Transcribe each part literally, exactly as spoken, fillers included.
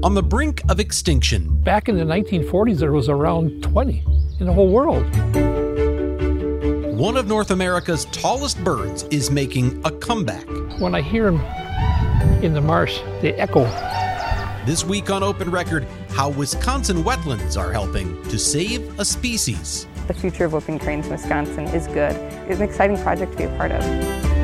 on the brink of extinction. Back in the nineteen forties, there was around twenty in the whole world. One of North America's tallest birds is making a comeback. When I hear them in the marsh, they echo. This week on Open Record, how Wisconsin wetlands are helping to save a species. The future of whooping cranes in Wisconsin is good. It's an exciting project to be a part of.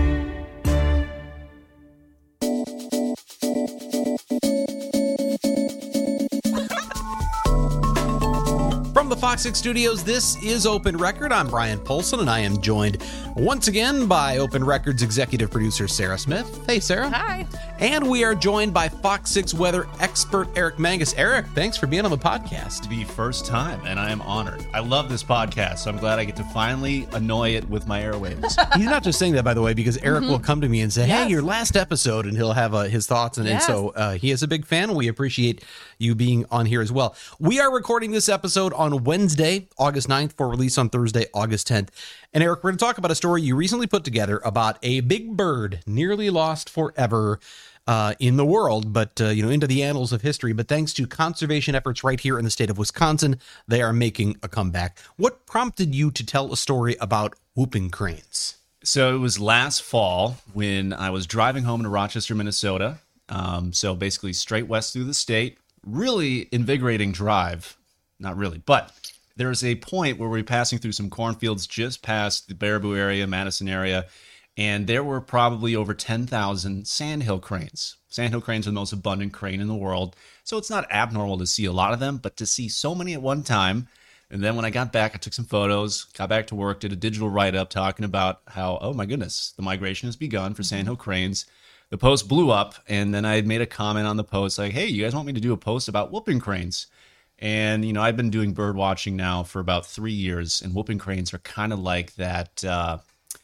From the Fox six Studios, this is Open Record. I'm Brian Polson, and I am joined once again by Open Record's executive producer, Sarah Smith. Hey, Sarah. Hi. And we are joined by Fox six weather expert Eric Mangus. Eric, thanks for being on the podcast. The first time, and I am honored. I love this podcast, so I'm glad I get to finally annoy it with my airwaves. He's not just saying that, by the way, because Eric mm-hmm. will come to me and say, hey, yes. your last episode, and he'll have uh, his thoughts. And, yes. and so uh, he is a big fan, and we appreciate you being on here as well. We are recording this episode on Wednesday, August ninth, for release on Thursday, August tenth. And Eric, we're going to talk about a story you recently put together about a big bird nearly lost forever uh, in the world, but, uh, you know, into the annals of history. But thanks to conservation efforts right here in the state of Wisconsin, they are making a comeback. What prompted you to tell a story about whooping cranes? So it was last fall when I was driving home to Rochester, Minnesota. Um, so basically straight west through the state. Really invigorating drive. Not really, but there's a point where we're passing through some cornfields just past the Baraboo area, Madison area, and there were probably over ten thousand sandhill cranes. Sandhill cranes are the most abundant crane in the world, so it's not abnormal to see a lot of them, but to see so many at one time. And then when I got back, I took some photos, got back to work, did a digital write-up talking about how, oh my goodness, the migration has begun for sandhill cranes. The post blew up, and then I had made a comment on the post like, hey, you guys want me to do a post about whooping cranes? And, you know, I've been doing bird watching now for about three years, and whooping cranes are kind of like that, uh,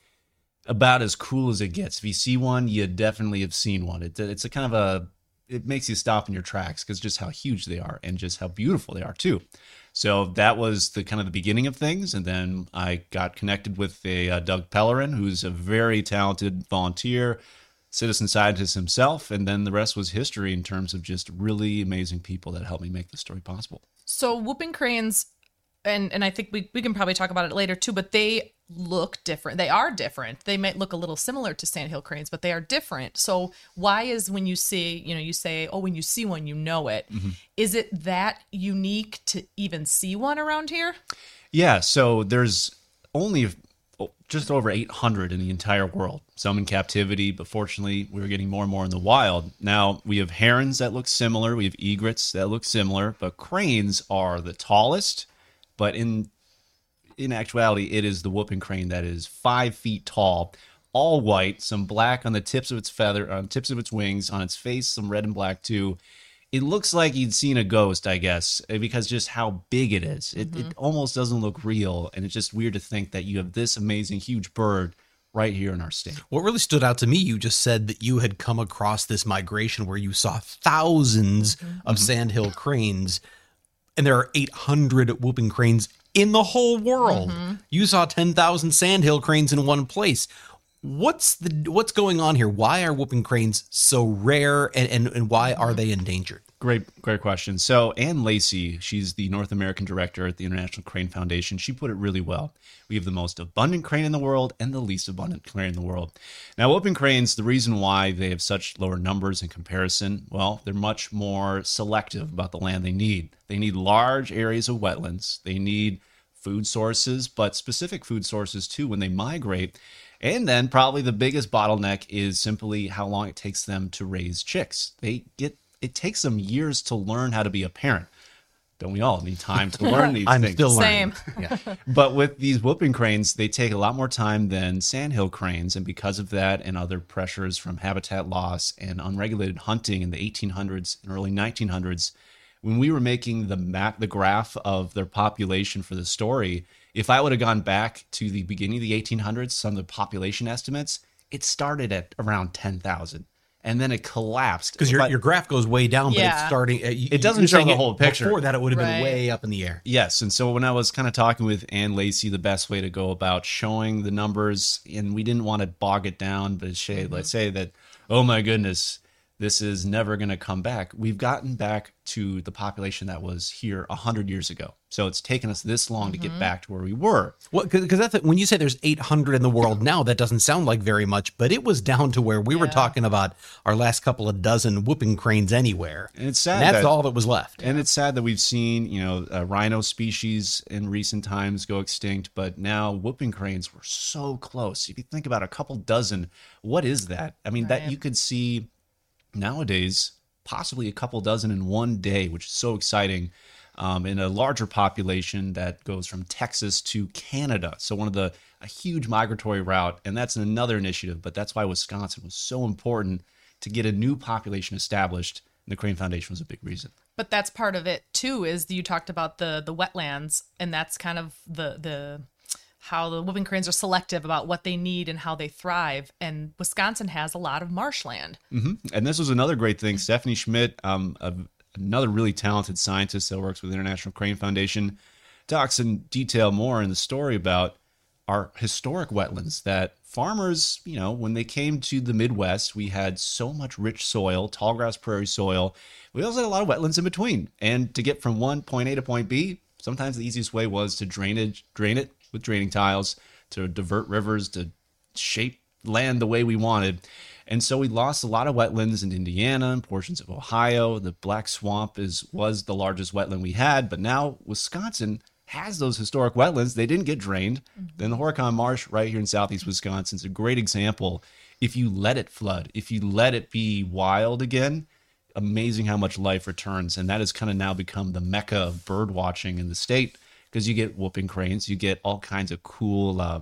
about as cool as it gets. If you see one, you definitely have seen one. It, it's a kind of a, it makes you stop in your tracks because just how huge they are and just how beautiful they are, too. So that was the kind of the beginning of things, and then I got connected with a uh, Doug Pellerin, who's a very talented volunteer, citizen scientist himself, and then the rest was history in terms of just really amazing people that helped me make the story possible. So whooping cranes, and, and I think we, we can probably talk about it later too, but they look different. They are different. They might look a little similar to sandhill cranes, but they are different. So why is when you see, you know, you say, oh, when you see one, you know it. Mm-hmm. Is it that unique to even see one around here? Yeah, so there's only just over eight hundred in the entire world, some in captivity, but fortunately we're getting more and more in the wild. Now we have herons that look similar, we have egrets that look similar, but cranes are the tallest, but in in actuality it is the whooping crane that is five feet tall, all white, some black on the tips of its feather, on tips of its wings, on its face some red and black too. It looks like you'd seen a ghost, I guess, because just how big it is. It, mm-hmm. it almost doesn't look real, and it's just weird to think that you have this amazing, huge bird right here in our state. What really stood out to me, you just said that you had come across this migration where you saw thousands mm-hmm. of mm-hmm. sandhill cranes, and there are eight hundred whooping cranes in the whole world. Mm-hmm. You saw ten thousand sandhill cranes in one place. What's the what's going on here? Why are whooping cranes so rare, and, and, and why are they endangered? Great, great question. So Ann Lacey, she's the North American director at the International Crane Foundation. She put it really well. We have the most abundant crane in the world and the least abundant crane in the world. Now, whooping cranes, the reason why they have such lower numbers in comparison, well, they're much more selective about the land they need. They need large areas of wetlands. They need food sources, but specific food sources too when they migrate. And then probably the biggest bottleneck is simply how long it takes them to raise chicks. They get It takes them years to learn how to be a parent. Don't we all need time to learn these I'm things? still learning. Same. Yeah. But with these whooping cranes, they take a lot more time than sandhill cranes. And because of that and other pressures from habitat loss and unregulated hunting in the eighteen hundreds and early nineteen hundreds, when we were making the map, the graph of their population for the story, if I would have gone back to the beginning of the eighteen hundreds, some of the population estimates, it started at around ten thousand. And then it collapsed. Because your, your graph goes way down, but yeah. it's starting... Uh, you, it doesn't show the it, whole picture. Before that, it would have right. been way up in the air. Yes, and so when I was kind of talking with Ann Lacey, the best way to go about showing the numbers, and we didn't want to bog it down, but say, mm-hmm. let's say that, oh my goodness, this is never going to come back. We've gotten back to the population that was here one hundred years ago. So it's taken us this long to get back to where we were. Well, because that's when you say there's eight hundred in the world now, that doesn't sound like very much, but it was down to where we were talking about our last couple of dozen whooping cranes anywhere. And it's sad. And that's that, all that was left. And it's sad that we've seen, you know, uh, rhino species in recent times go extinct, but now whooping cranes were so close. If you think about a couple dozen, what is that? I mean, that Right. you could see nowadays possibly a couple dozen in one day, which is so exciting. Um, in a larger population that goes from Texas to Canada. So one of the, a huge migratory route, and that's another initiative, but that's why Wisconsin was so important to get a new population established. And the Crane Foundation was a big reason. But that's part of it too, is you talked about the the wetlands, and that's kind of the the how the whooping cranes are selective about what they need and how they thrive. And Wisconsin has a lot of marshland. Mm-hmm. And this was another great thing. Stephanie Schmidt, um, a, another really talented scientist that works with the International Crane Foundation, talks in detail more in the story about our historic wetlands that farmers, you know, when they came to the Midwest, we had so much rich soil, tall grass prairie soil. We also had a lot of wetlands in between. And to get from one point A to point B, sometimes the easiest way was to drainage, drain it with draining tiles, to divert rivers, to shape land the way we wanted. And so we lost a lot of wetlands in Indiana and portions of Ohio. The Black Swamp is was the largest wetland we had, but now Wisconsin has those historic wetlands. They didn't get drained. Mm-hmm. Then the Horicon Marsh right here in southeast Wisconsin is a great example. If you let it flood, if you let it be wild again, amazing how much life returns. And that has kind of now become the mecca of bird watching in the state, because you get whooping cranes, you get all kinds of cool uh,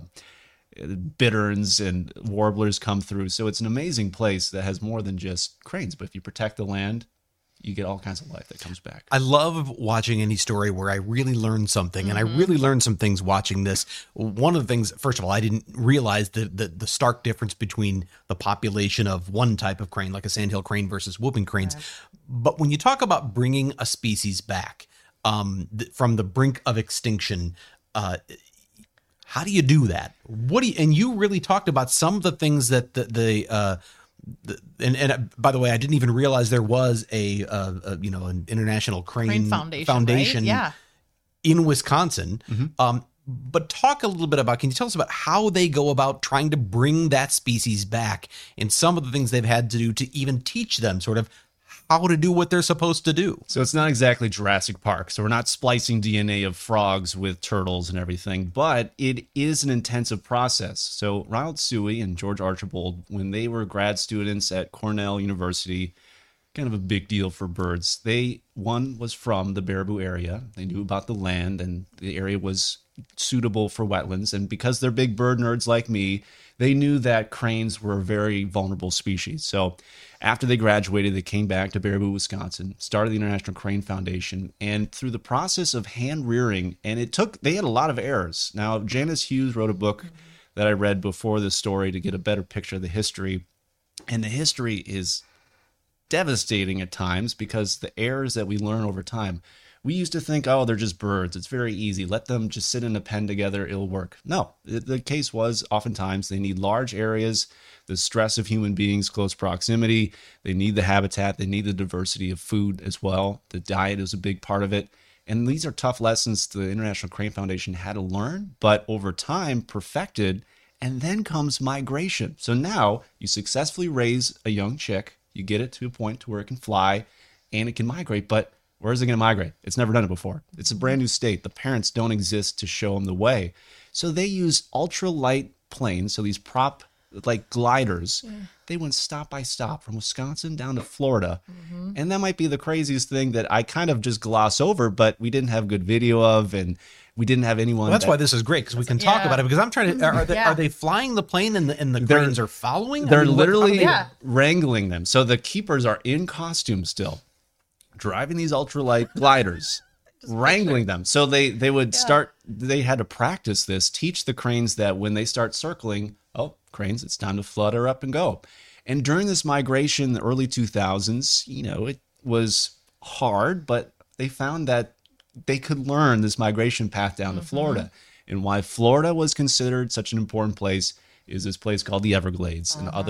bitterns and warblers come through. So it's an amazing place that has more than just cranes. But if you protect the land, you get all kinds of life that comes back. I love watching any story where I really learn something, and I really learned some things watching this. One of the things, first of all, I didn't realize the, the, the stark difference between the population of one type of crane, like a sandhill crane, versus whooping cranes. Right. But when you talk about bringing a species back um, th- from the brink of extinction, uh, how do you do that? What do you, and you really talked about some of the things that the, the uh, The, and, and uh, by the way, I didn't even realize there was a, uh, a you know, an International Crane, Crane Foundation, Foundation right? Yeah. in Wisconsin. Mm-hmm. Um, but talk a little bit about, can you tell us about how they go about trying to bring that species back, and some of the things they've had to do to even teach them sort of how to do what they're supposed to do? So it's not exactly Jurassic Park. So we're not splicing D N A of frogs with turtles and everything, but it is an intensive process. So Ronald Suey and George Archibald, when they were grad students at Cornell University, kind of a big deal for birds. They, one was from the Baraboo area. They knew about the land, and the area was suitable for wetlands. And because they're big bird nerds like me, they knew that cranes were a very vulnerable species. So after they graduated, they came back to Baraboo, Wisconsin, started the International Crane Foundation, and through the process of hand rearing, and it took, they had a lot of errors. Now, Janice Hughes wrote a book that I read before this story to get a better picture of the history. And the history is devastating at times, because the errors that we learn over time, we used to think, oh, they're just birds. It's very easy. Let them just sit in a pen together. It'll work. No, the case was oftentimes they need large areas, the stress of human beings, close proximity. They need the habitat. They need the diversity of food as well. The diet is a big part of it. And these are tough lessons the International Crane Foundation had to learn, but over time perfected. And then comes migration. So now you successfully raise a young chick. You get it to a point to where it can fly and it can migrate, but where is it going to migrate? It's never done it before. It's a brand new state. The parents don't exist to show them the way. So they use ultralight planes, so these prop like gliders. Yeah. They went stop by stop from Wisconsin down to Florida. Mm-hmm. And that might be the craziest thing that I kind of just gloss over, but we didn't have good video of, and we didn't have anyone. Well, that's that, why this is great, because we can talk yeah. about it. Because I'm trying to, are they, yeah. are they flying the plane and the, and the They're- cranes are following? They're I mean, what- how do literally they- Yeah. wrangling them. So the keepers are in costume still, driving these ultralight gliders, wrangling them. So they, they would Yeah. start, they had to practice this, teach the cranes that when they start circling, oh, cranes, it's time to flutter up and go. And during this migration in the early two thousands, you know, it was hard, but they found that they could learn this migration path down mm-hmm. to Florida. And why Florida was considered such an important place is this place called the Everglades uh-huh. and other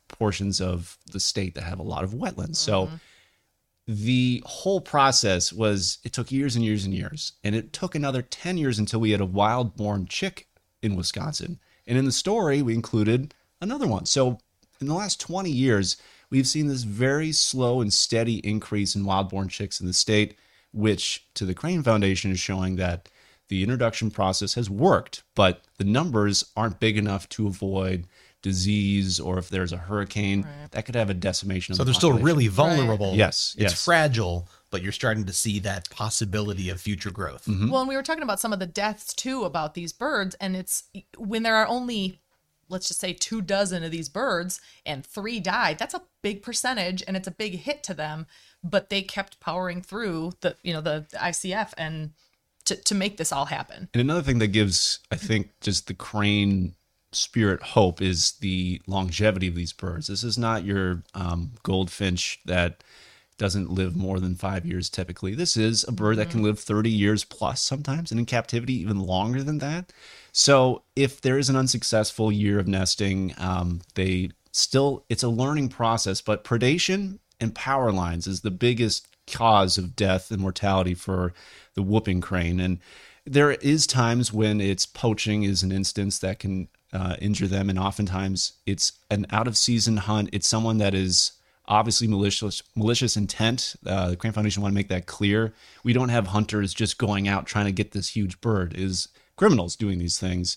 portions of the state that have a lot of wetlands. So the whole process was, it took years and years and years. And it took another ten years until we had a wild-born chick in Wisconsin. And in the story, we included another one. So in the last twenty years, we've seen this very slow and steady increase in wild-born chicks in the state, which to the Crane Foundation is showing that the introduction process has worked, but the numbers aren't big enough to avoid disease, or if there's a hurricane, right. that could have a decimation of so the they're still population. really vulnerable. Right. Yes, it's yes. fragile, but you're starting to see that possibility of future growth. Mm-hmm. Well, and we were talking about some of the deaths too about these birds, and it's when there are only, let's just say, two dozen of these birds and three died. That's a big percentage, and it's a big hit to them. But they kept powering through the, you know, the I C F and to to make this all happen. And another thing that gives, I think, just the crane spirit hope is the longevity of these birds. This is not your um, goldfinch that doesn't live more than five years typically. This is a bird that can live thirty years plus sometimes, and in captivity even longer than that. So if there is an unsuccessful year of nesting, um, they still, it's a learning process, but predation and power lines is the biggest cause of death and mortality for the whooping crane. And there is times when it's poaching is an instance that can uh, injure them. And oftentimes it's an out of season hunt. It's someone that is obviously malicious, malicious intent. Uh, the Crane Foundation want to make that clear. We don't have hunters just going out trying to get this huge bird. It is criminals doing these things.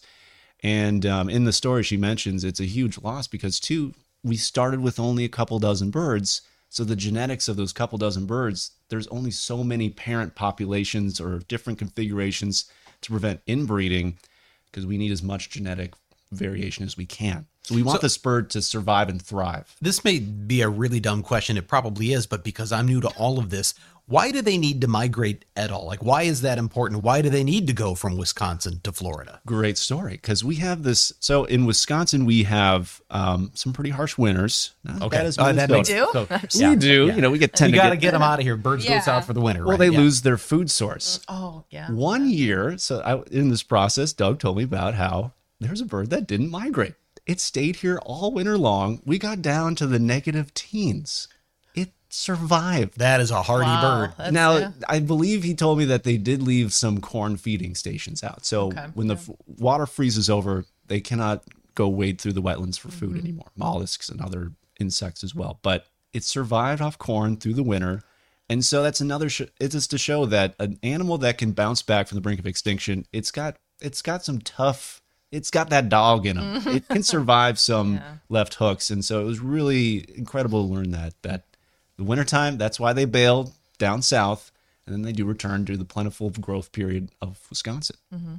And um, in the story she mentions, it's a huge loss because too, we started with only a couple dozen birds. So the genetics of those couple dozen birds, there's only so many parent populations or different configurations to prevent inbreeding because we need as much genetic variation as we can. So we want So- this bird to survive and thrive. This may be a really dumb question. It probably is, but because I'm new to all of this, why do they need to migrate at all? Like, why is that important? Why do they need to go from Wisconsin to Florida? Great story, because we have this. So in Wisconsin, we have um, some pretty harsh winters. Not as Okay. bad as Oh, that makes Minnesota. do? So, We do. You know, we get ten. You to got to get, get them out of here. Birds go Yeah. south for the winter. Well, right? they Yeah. lose their food source. Oh, yeah. One year, so I, in this process, Doug told me about how there's a bird that didn't migrate. It stayed here all winter long. We got down to the negative teens. It survived. That is a hardy Wow. bird. That's- Now, yeah. I believe he told me that they did leave some corn feeding stations out. So Okay. when the f- water freezes over, they cannot go wade through the wetlands for food anymore. Mollusks and other insects as well. But it survived off corn through the winter. And so that's another, sh- it's just to show that an animal that can bounce back from the brink of extinction, it's got, it's got some tough, it's got that dog in him. It can survive some Yeah. left hooks. And so it was really incredible to learn that, that the wintertime, that's why they bailed down south. And then they do return to the plentiful growth period of Wisconsin.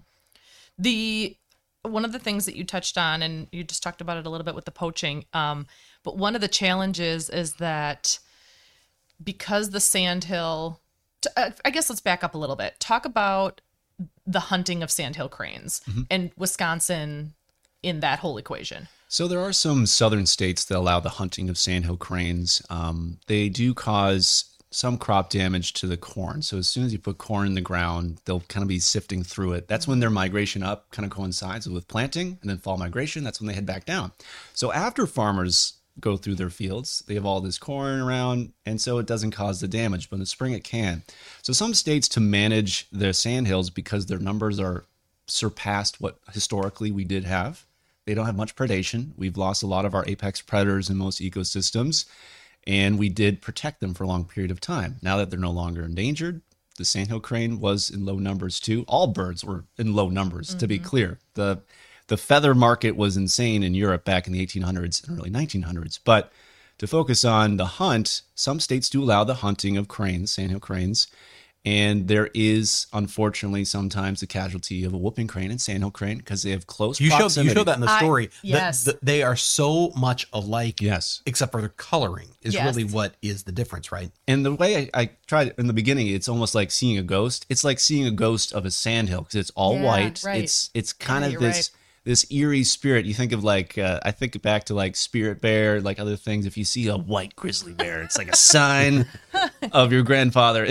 The one of the things that you touched on, and you just talked about it a little bit with the poaching, um, but one of the challenges is that because the sandhill, t- uh, I guess let's back up a little bit. Talk about the hunting of sandhill cranes and Wisconsin in that whole equation. So there are some southern states that allow the hunting of sandhill cranes. Um, they do cause some crop damage to the corn. So as soon as you put corn in the ground, they'll kind of be sifting through it. That's when their migration up kind of coincides with planting, and then fall migration, that's when they head back down. So after farmers go through their fields, they have all this corn around, and so it doesn't cause the damage, but in the spring it can. So some states, to manage their sandhills, because their numbers are surpassed what historically we did have, they don't have much predation. We've lost a lot of our apex predators in most ecosystems, and we did protect them for a long period of time. Now that they're no longer endangered, the sandhill crane was in low numbers too. All birds were in low numbers, mm-hmm. to be clear. The the feather market was insane in Europe back in the eighteen hundreds and early nineteen hundreds. But to focus on the hunt, some states do allow the hunting of cranes, sandhill cranes. And there is, unfortunately, sometimes the casualty of a whooping crane and sandhill crane because they have close You showed, proximity. you showed that in the I- story. The- yes. the- they are so much alike, Yes. except for their coloring is Yes. really what is the difference, right? And the way I, I tried in the beginning, it's almost like seeing a ghost. It's like seeing a ghost of a sandhill because it's all Yeah, white. right. It's it's kind Yeah, of you're this right. this eerie spirit. You think of like uh, I think back to like Spirit Bear, like other things. If you see a white grizzly bear, it's like a sign of your grandfather. Anyway,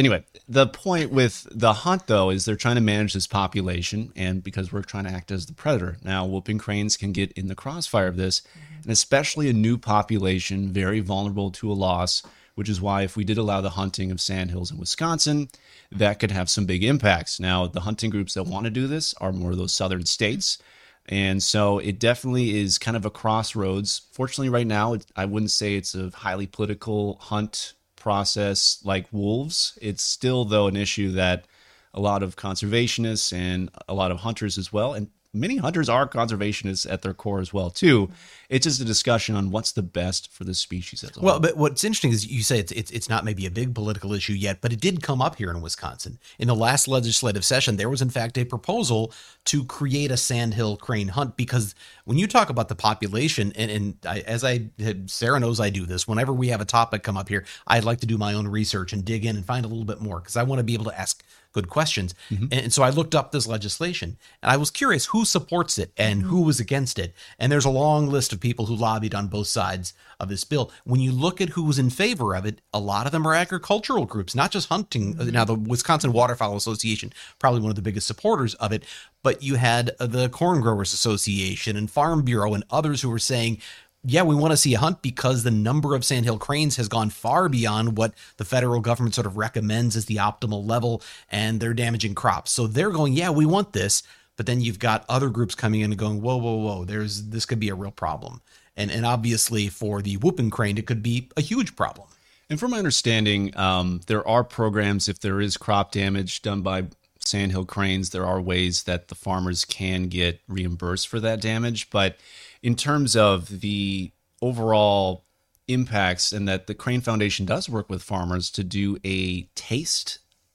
the point with the hunt, though, is they're trying to manage this population, and because we're trying to act as the predator. Now, whooping cranes can get in the crossfire of this, mm-hmm. and especially a new population, very vulnerable to a loss, which is why if we did allow the hunting of sandhills in Wisconsin, that could have some big impacts. Now, the hunting groups that want to do this are more of those southern states, and so it definitely is kind of a crossroads. Fortunately, right now, it, I wouldn't say it's a highly political hunt process like wolves. It's still, though, an issue that a lot of conservationists and a lot of hunters as well, and many hunters are conservationists at their core as well, too. It's just a discussion on what's the best for the species as a whole. Well, but what's interesting is you say it's, it's it's not maybe a big political issue yet, but it did come up here in Wisconsin. In the last legislative session, there was, in fact, a proposal to create a sandhill crane hunt, because when you talk about the population, and, and I, as I, Sarah knows I do this, whenever we have a topic come up here, I'd like to do my own research and dig in and find a little bit more, because I want to be able to ask good questions. Mm-hmm. And so I looked up this legislation, and I was curious who supports it and who was against it. And there's a long list of people who lobbied on both sides of this bill. When you look at who was in favor of it, a lot of them are agricultural groups, not just hunting. Mm-hmm. Now, the Wisconsin Waterfowl Association, probably one of the biggest supporters of it, but you had the Corn Growers Association and Farm Bureau and others who were saying, yeah, we want to see a hunt because the number of sandhill cranes has gone far beyond what the federal government sort of recommends as the optimal level, and they're damaging crops. So they're going, yeah, we want this. But then you've got other groups coming in and going, whoa, whoa, whoa, there's this could be a real problem. And and obviously for the whooping crane, it could be a huge problem. And from my understanding, um, there are programs, if there is crop damage done by sandhill cranes, there are ways that the farmers can get reimbursed for that damage. But in terms of the overall impacts, and that the Crane Foundation does work with farmers to do a taste.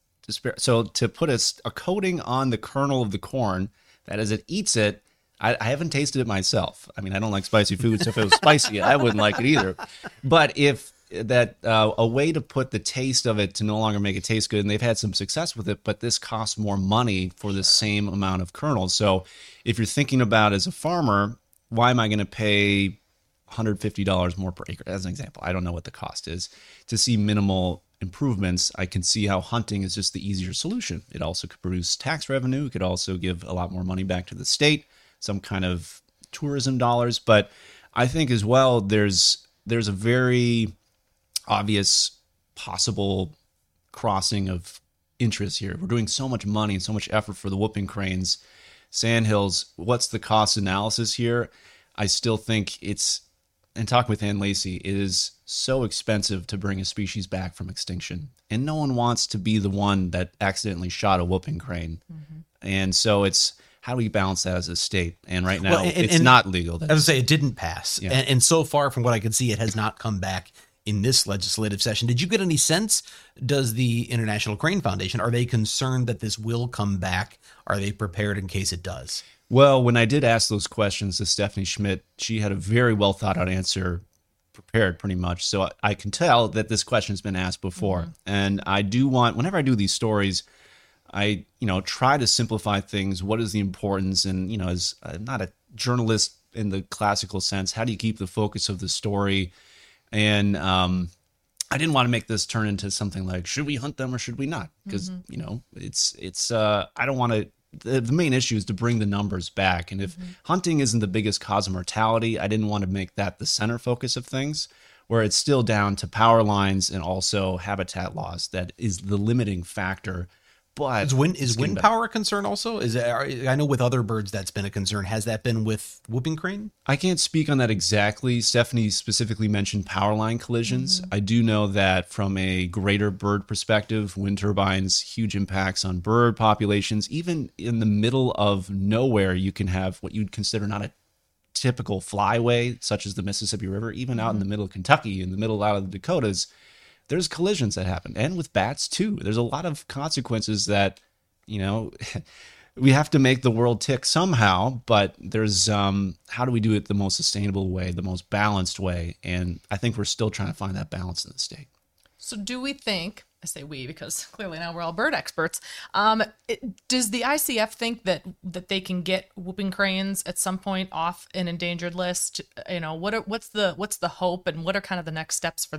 So to put a, a coating on the kernel of the corn, that as it eats it, I, I haven't tasted it myself. I mean, I don't like spicy food, so if it was spicy, I wouldn't like it either. But if that uh, a way to put the taste of it to no longer make it taste good, and they've had some success with it, but this costs more money for the same amount of kernels. So if you're thinking about as a farmer, why am I going to pay one hundred fifty dollars more per acre, as an example? I don't know what the cost is. To see minimal improvements, I can see how hunting is just the easier solution. It also could produce tax revenue. It could also give a lot more money back to the state, some kind of tourism dollars. But I think as well, there's there's a very obvious possible crossing of interest here. We're doing so much money and so much effort for the whooping cranes. Sandhills, what's the cost analysis here? I still think it's, and talking with Ann Lacey, it is so expensive to bring a species back from extinction. And no one wants to be the one that accidentally shot a whooping crane. Mm-hmm. And so it's, how do we balance that as a state? And right now, well, and, it's and, not legal. I would say it didn't pass. Yeah. And, and so far from what I can see, it has not come back in this legislative session. Did you get any sense, does the International Crane Foundation, are they concerned that this will come back? Are they prepared in case it does? Well, when I did ask those questions to Stephanie Schmidt, she had a very well thought out answer prepared pretty much. So I can tell that this question has been asked before. Mm-hmm. And I do want, whenever I do these stories, I, you know, try to simplify things. What is the importance? And, you know, as I'm not a journalist in the classical sense, how do you keep the focus of the story? And um, I didn't want to make this turn into something like, should we hunt them or should we not? Because, mm-hmm. you know, it's, it's, uh, I don't want to, the, the main issue is to bring the numbers back. And if mm-hmm. hunting isn't the biggest cause of mortality, I didn't want to make that the center focus of things, where it's still down to power lines and also habitat loss that is the limiting factor. But is wind, is wind power a concern also? Is it, I know with other birds that's been a concern. Has that been with whooping crane? I can't speak on that exactly. Stephanie specifically mentioned power line collisions. Mm-hmm. I do know that from a greater bird perspective, wind turbines, huge impacts on bird populations. Even in the middle of nowhere, you can have what you'd consider not a typical flyway, such as the Mississippi River. Even mm-hmm. out in the middle of Kentucky, in the middle out of the Dakotas, there's collisions that happen, and with bats too. There's a lot of consequences that, you know, we have to make the world tick somehow, but there's, um, how do we do it the most sustainable way, the most balanced way? And I think we're still trying to find that balance in the state. So do we think, I say we because clearly now we're all bird experts, um, it, does the I C F think that that they can get whooping cranes at some point off an endangered list? You know, what are, what's the what's the hope, and what are kind of the next steps for them?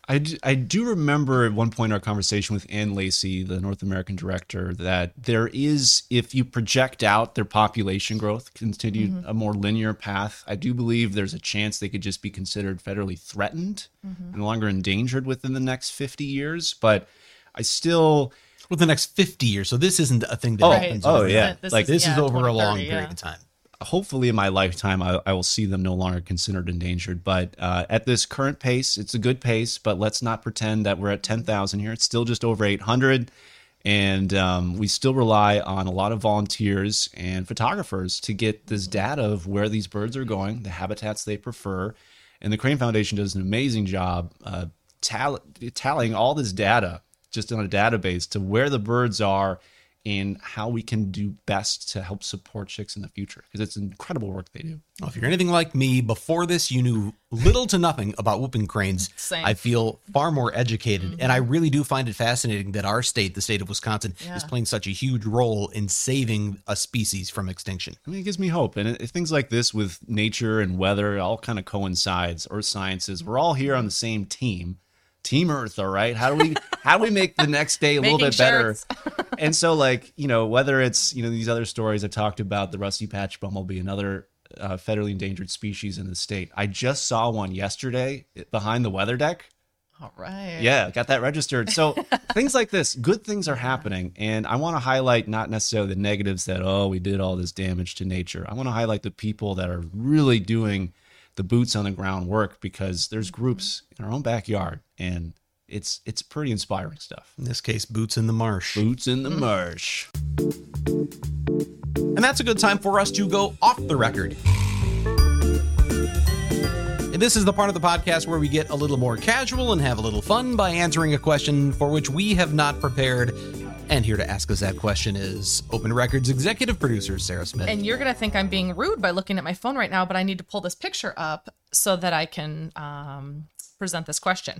I do, I do remember at one point in our conversation with Ann Lacey, the North American director, that there is, if you project out their population growth, continue mm-hmm. a more linear path, I do believe there's a chance they could just be considered federally threatened, mm-hmm. no longer endangered within the next fifty years. But I still... Well, the next fifty years. So this isn't a thing that oh, happens. Oh, over yeah. This like is, this yeah, is over a long yeah. period of time. Hopefully in my lifetime, I, I will see them no longer considered endangered. But uh, at this current pace, it's a good pace, but let's not pretend that we're at ten thousand here. It's still just over eight hundred. And um, we still rely on a lot of volunteers and photographers to get this data of where these birds are going, the habitats they prefer. And the Crane Foundation does an amazing job uh, tally- tallying all this data just on a database to where the birds are and how we can do best to help support chicks in the future, because it's incredible work they do. Well, if you're anything like me, before this, you knew little to nothing about whooping cranes. Same. I feel far more educated, Mm-hmm. and I really do find it fascinating that our state, the state of Wisconsin, Yeah. is playing such a huge role in saving a species from extinction. I mean, it gives me hope. And it, things like this with nature and weather, it all kind of coincides. Earth sciences, we're all here on the same team. Team Earth, all right? How do we how do we make the next day a little Making bit better? shirts. And so, like, you know, whether it's, you know, these other stories I've talked about, the rusty patch bumblebee, another uh, federally endangered species in the state. I just saw one yesterday behind the weather deck. All right. Yeah, got that registered. So things like this, good things are happening. And I want to highlight not necessarily the negatives that, oh, we did all this damage to nature. I want to highlight the people that are really doing the boots on the ground work, because there's groups in our own backyard, and it's it's pretty inspiring stuff. In this case, boots in the marsh. Boots in the marsh. And that's a good time for us to go off the record. And this is the part of the podcast where we get a little more casual and have a little fun by answering a question for which we have not prepared. And here to ask us that question is Open Records executive producer Sarah Smith. And you're going to think I'm being rude by looking at my phone right now, but I need to pull this picture up so that I can um, present this question.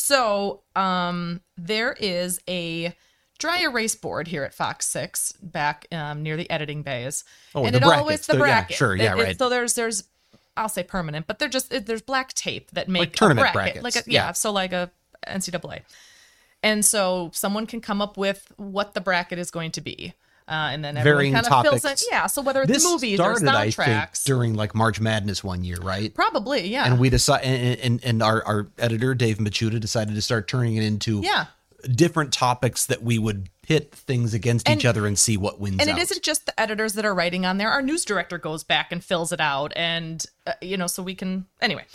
So um, there is a dry erase board here at Fox six back um, near the editing bays. Oh, and the it brackets. always the The- yeah, bracket. sure, yeah, It- it- right. So there's there's I'll say permanent, but they're just it, there's black tape that make Like tournament a bracket, brackets. like a, yeah, Yeah. so like a N C double A. And so someone can come up with what the bracket is going to be. Uh, and then everyone Varying kind of fills in. topics. Yeah, so whether it's This movies or started, I think, soundtracks. during like March Madness one year, right? Probably, yeah. And we decided, and, and, and our, our editor, Dave Machuda, decided to start turning it into Yeah. different topics that we would pit things against And- each other and see what wins And out. it isn't just the editors that are writing on there. Our news director goes back and fills it out. And, uh, you know, so we can. Anyway,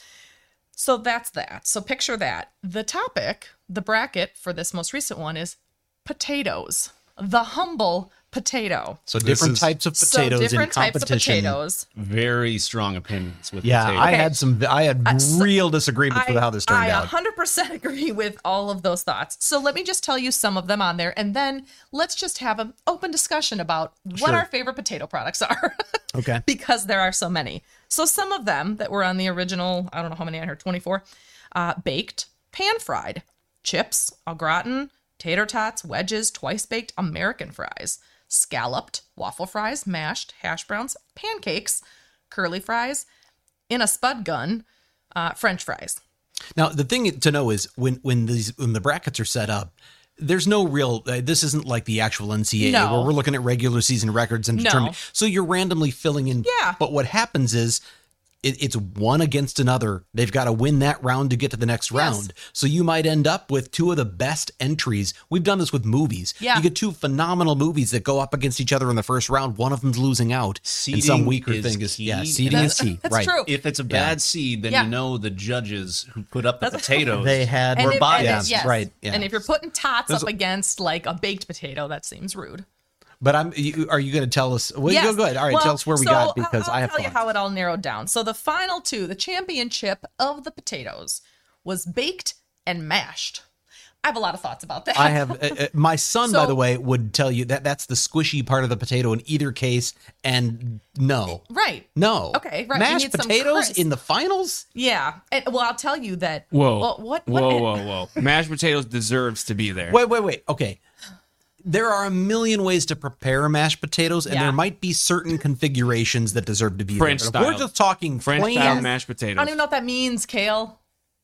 so that's that. So picture that. The topic, the bracket for this most recent one is potatoes. The humble potato. So This different is- types of So potatoes different in types of competition. potatoes. Very strong opinions with Yeah, potato. I Okay. had some. I had Uh, so real disagreements with how this turned I out. one hundred percent agree with all of those thoughts. So let me just tell you some of them on there, and then let's just have an open discussion about what Sure. our favorite potato products are. Okay. Because there are so many. So some of them that were on the original, I don't know how many I heard, twenty-four, uh, baked, pan-fried, chips, au gratin, tater tots, wedges, twice-baked American fries, scalloped, waffle fries, mashed, hash browns, pancakes, curly fries, in a spud gun, uh, French fries. Now, the thing to know is when when these when the brackets are set up, there's no real. Uh, this isn't like the actual N C A A No. where we're looking at regular season records and No. determining. So you're randomly filling in. Yeah. But what happens is. It, it's one against another. They've got to win that round to get to the next round. So you might end up with two of the best entries. We've done this with movies. Yeah. You get two phenomenal movies that go up against each other in the first round. One of them's losing out. and Seeding some weaker is thing is key. yeah, seeding is key. That's right. true. If it's a bad seed, then Yeah. you know the judges who put up the potatoes. They had And were if- and biased. if- yes. Right. Yeah. And if you're putting tots There's up a- against like a baked potato, that seems rude. But I'm. You, are you going to tell us? Well, Yes. go good. All right, Well, tell us where we so got because I'll, I have I'll tell you thoughts. how it all narrowed down. So the final two, the championship of the potatoes, was baked and mashed. I have a lot of thoughts about that. I have uh, uh, my son, by So- the way, would tell you that that's the squishy part of the potato in either case. And no, right. no, Okay, right. You Mashed need some potatoes crisp. in the finals. Yeah. And, well, I'll tell you that. Whoa. Well, what? what whoa, whoa, whoa. Mashed potatoes deserves to be there. Wait, wait, wait. Okay. There are a million ways to prepare mashed potatoes, and Yeah. there might be certain configurations that deserve to be French there. But if style. we're just talking French plain, style mashed potatoes. I don't even know what that means, Kale.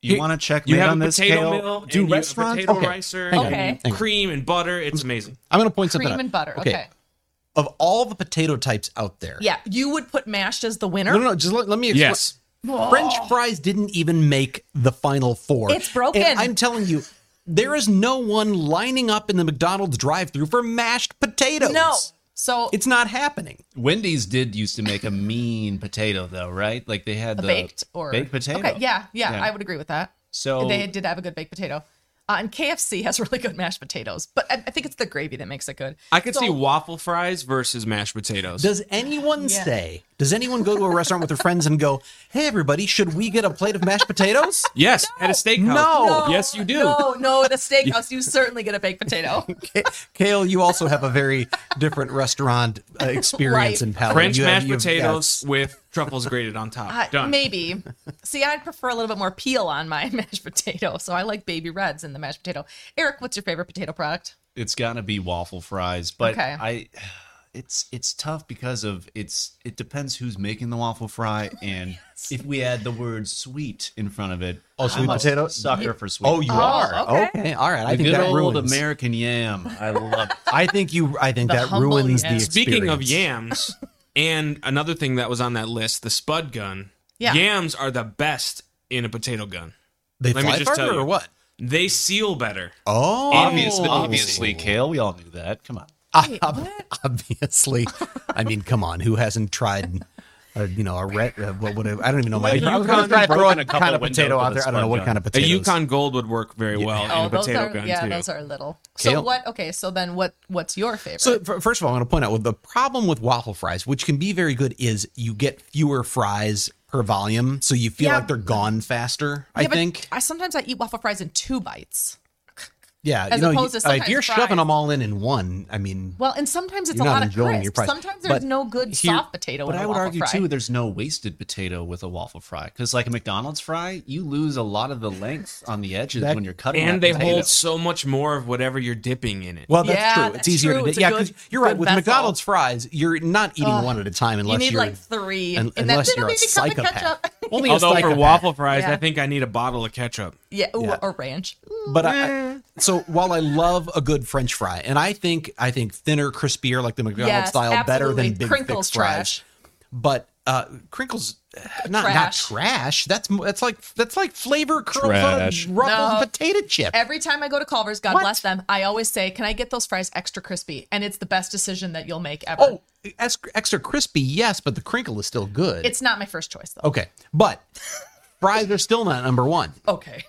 You want to check You me have on a this, potato Kale? mill, Do and you- a restaurants? potato Okay. ricer, Hang on. Okay. and cream and butter. It's amazing. I'm going to point something Cream out. and butter. Okay. Of all the potato types out there. Yeah, you would put mashed as the winner. No, no, no. Just let, let me explain. Yes. French fries didn't even make the final four. It's broken. And I'm telling you, there is no one lining up in the McDonald's drive-thru for mashed potatoes. No. So It's not happening. Wendy's did used to make a mean potato, though, right? Like they had a the baked or baked potato. Okay, yeah, yeah, Yeah. I would agree with that. So- they did have a good baked potato. Uh, and K F C has really good mashed potatoes, but I, I think it's the gravy that makes it good. I could So- see waffle fries versus mashed potatoes. Does anyone Yeah. say, does anyone go to a restaurant with their friends and go, hey, everybody, should we get a plate of mashed potatoes? yes, at a steakhouse. No. Yes, you do. No, no, at a steakhouse, you certainly get a baked potato. K- Kale, you also have a very different restaurant uh, experience Right. and palate. French You have- mashed you have- potatoes yes. with truffles grated on top. Uh, Done. maybe. See, I'd prefer a little bit more peel on my mashed potato, so I like baby reds in the mashed potato. Eric, what's your favorite potato product? It's got to be waffle fries, but Okay. I it's it's tough because of it's it depends who's making the waffle fry and if we add the word sweet in front of it. Oh, sweet I'm a potato? sucker for sweet. Oh, you potato. are? okay. Okay. All right. I The think good that old ruins. American yam. I love it. I think you. I think The that humble ruins yam. the experience. Speaking of yams, and another thing that was on that list, the spud gun. Yeah. Yams are the best in a potato gun. they Let me fly just farther tell you. or what? They seal better. Oh, Obviously, obviously, Kale. We all knew that. Come on. Ob- obviously. I mean, come on. Who hasn't tried? Uh, you know, a red. Uh, what would I don't even know. My, Well, I was going Yukon to try to throw broken a a couple kind of windows potato with out a there. I don't know what spud kind of A potatoes. Yukon Gold would work very well in Oh, a those potato are gun yeah, too. those are little. So Kale? what? Okay, so then what? What's your favorite? So f- first of all, I want to point out well, the problem with waffle fries, which can be very good, is you get fewer fries per volume, so you feel Yeah. like they're gone faster. I Yeah, but think. I sometimes I eat waffle fries in two bites. Yeah, as you know, you- opposed to uh, if sometimes you're fries. shoving them all in in one, I mean, Well, and sometimes it's You're a not lot of enjoying your crisp. fries. Sometimes there's But no good here- soft potato But in a I would waffle argue fry. too, there's no wasted potato with a waffle fry because, like a McDonald's fry, you lose a lot of the length on the edges That- when you're cutting. And that they potato. hold so much more of whatever you're dipping in it. well, that's Yeah, true. that's It's easier true. to It's do. a Yeah, good- because you're right. good With vessel. McDonald's fries, you're not eating one at a time unless you need you're like three. un- and unless that's you're a maybe cup of psychopath. ketchup. Only a Although for psychopath. waffle fries, Yeah. I think I need a bottle of ketchup. yeah, ooh, Yeah. or ranch. But I, I- so while I love a good French fry, and I think I think thinner, crispier, like the McDonald's Yes, style, better absolutely. than big Crinkles thick fries. trash. But uh, crinkles, uh, not Trash. not trash. That's that's like that's like flavor curls Trash. on a ruffled No. potato chip. Every time I go to Culver's, God What? bless them, I always say, "Can I get those fries extra crispy?" And it's the best decision that you'll make ever. Oh, extra, extra crispy, yes, but the crinkle is still good. It's not my first choice though. okay, but fries are still not number one. Okay.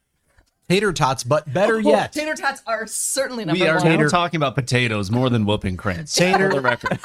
Tater tots, but better Oh, yet, tater tots are certainly number We are one. now talking about potatoes more than whooping crayons. Tater- For the record.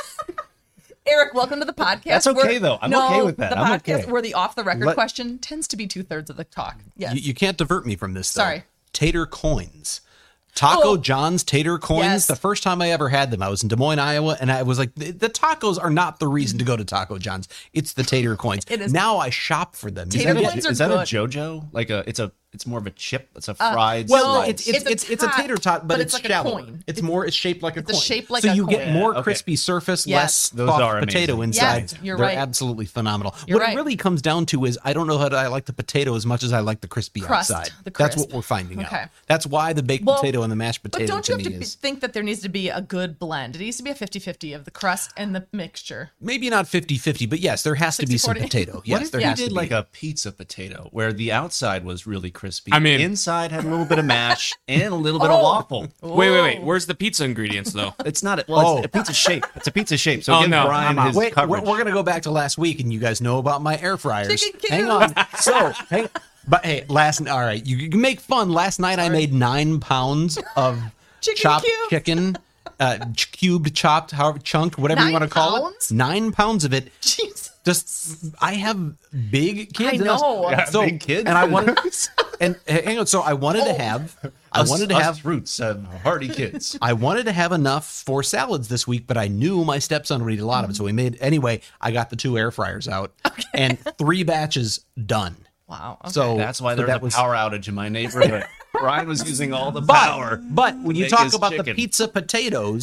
Eric, welcome to the podcast. That's okay, We're- though. I'm no, okay with that. The I'm podcast okay. where the off the record Let- question tends to be two thirds of the talk. Yes. you, you can't divert me from this. Though. Sorry. Tater coins. Taco Oh. John's tater coins. Yes. The first time I ever had them, I was in Des Moines, Iowa, and I was like, the, the tacos are not the reason to go to Taco John's. It's the tater coins. It is. Now I shop for them. Tater You Is, coins that- are is that a good. JoJo? Like a, it's a, it's more of a chip. It's a fried. Well, no, slice. it's it's It's a it's, it's a tot, tater tot, but, but it's, it's like a shallow. coin. It's, It's- more. It's shaped like a it's coin. shaped like so a you coin. get more Yeah, okay. crispy surface, Yes. less Those soft are potato amazing. inside. Yes, you're They're right. absolutely phenomenal. You're what right. it really comes down to is I don't know how to, I like the potato as much as I like the crispy Crust, outside. the That's crisp. what we're finding Okay. out. That's why the baked Well, potato and the mashed But potato don't you to have to me be, is think that there needs to be a good blend? It needs to be a fifty-fifty of the crust and the mixture. maybe not fifty-fifty, but yes, there has to be some sixty forty. potato. What Yes, if there you has did to like be. a pizza potato where the outside was really crispy? I'm in. Inside had a little bit of mash and a little bit Oh. of waffle. Wait, wait, wait. Where's the pizza ingredients though? It's not. Well, Oh. it's a pizza shape. It's a pizza shape. So Oh, give no, Brian I'm out. his Wait, we're, coverage. we're gonna go back to last week, and you guys know about my air fryers. Chicken cube. Hang on. So, hang, but hey, last all right, you, you can make fun. Last night I made nine pounds of Chicken chopped cube. chicken, uh, ch- cubed, chopped, however chunked, whatever you Nine want to call pounds? it. Nine pounds of it. Jeez. Just I have big kids. I and know. Yeah, So big kids. and I wanted and hang on. So I wanted to Oh. have. I Us- wanted to us have fruits have hardy kids. I wanted to have enough for salads this week, but I knew my stepson would eat a lot of it. So we made anyway. I got the two air fryers out and three batches done. Wow. Okay. So That's why so there's that a was, power outage in my neighborhood. Brian was using all the But, power. but when you make talk his about the chicken. pizza potatoes,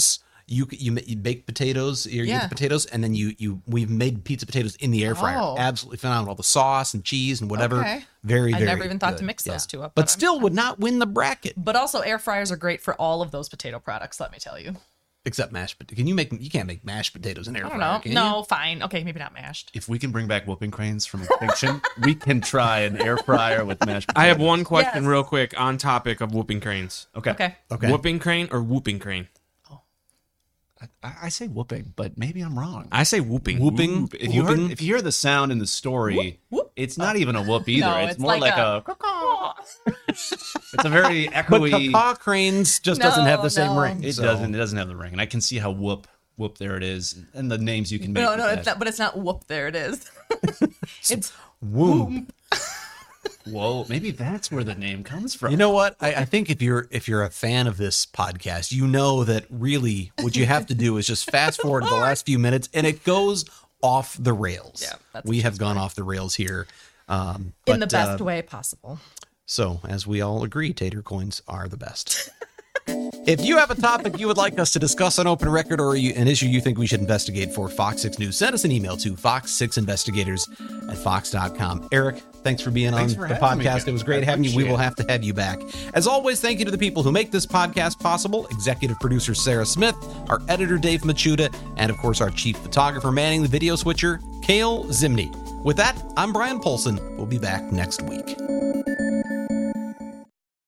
You you, ma- you bake potatoes, you Yeah. get the potatoes, and then you you we've made pizza potatoes in the air fryer. Oh. Absolutely phenomenal. The sauce and cheese and whatever. Okay. Very I very. never even thought to good. mix those two up, but, but I'm- still would not win the bracket. But also, air fryers are great for all of those potato products. Let me tell you. Except mashed potatoes. Can you make? You can't make mashed potatoes in air I don't fryer. know. Can No, fine. Okay, maybe not mashed. If we can bring back whooping cranes from extinction, we can try an air fryer with mashed potatoes. I have one question Yes. real quick on topic of whooping cranes. Okay. Okay. you? Okay. Whooping crane or whooping crane? I, I say whooping, but maybe I'm wrong. I say whooping. Whooping. Whoop. If you whooping. heard, if you hear the sound in the story, whoop. it's not even a whoop either. No, it's, it's more like like, a- a. It's a very But echoey. Papa Cranes just doesn't have the No, same no. ring. It so- doesn't. It doesn't have the ring, and I can see how whoop whoop there it is, and the names you can make. No, with no, that. it's not, but it's not whoop. There it is. it's Whoop. Whoa, maybe that's where the name comes from. You know what? I, I think if you're if you're a fan of this podcast, you know that really what you have to do is just fast forward to the last few minutes, and it goes off the rails. Yeah, that's we have gone off the rails here. Um, in the but, best uh, way possible. So, as we all agree, tater coins are the best. If you have a topic you would like us to discuss on Open Record or you, an issue you think we should investigate for Fox six News, send us an email to fox six investigators at fox dot com. Eric, thanks for being Thanks on for the having me, podcast. Kevin. It was great I having you. We appreciate will it. have to have you back. As always, thank you to the people who make this podcast possible. Executive producer Sarah Smith, our editor Dave Machuda, and of course our chief photographer manning the video switcher, Kale Zimney. With that, I'm Brian Polson. We'll be back next week.